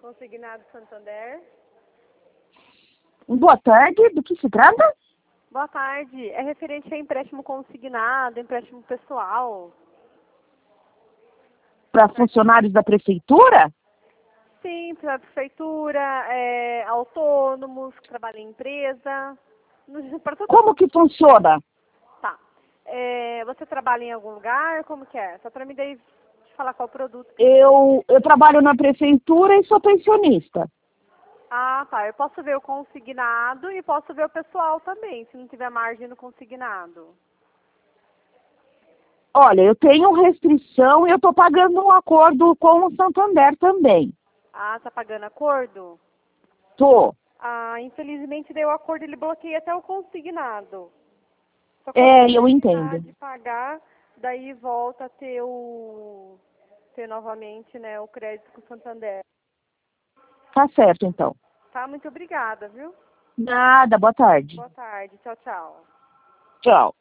Consignado Santander. Boa tarde, do que se trata? Boa tarde. É referente a empréstimo consignado, empréstimo pessoal. Para funcionários da prefeitura? Sim, para a prefeitura, autônomos, que trabalham em empresa. Para todo Como mundo. que funciona? Tá. Você trabalha em algum lugar? Como que é? Só para me daí te falar qual produto. Eu trabalho na prefeitura e sou pensionista. Ah, tá. Eu posso ver o consignado e posso ver o pessoal também, se não tiver margem no consignado. Olha, eu tenho restrição e eu estou pagando um acordo com o Santander também. Ah, tá pagando acordo? Tô. Ah, infelizmente daí o acordo ele bloqueia até o consignado. Só quando É, você eu terminar entendo. de pagar, daí volta a ter ter novamente, né, o crédito com o Santander. Tá certo, então. Tá? Muito obrigada, viu? Nada, boa tarde. Boa tarde. Tchau, tchau. Tchau.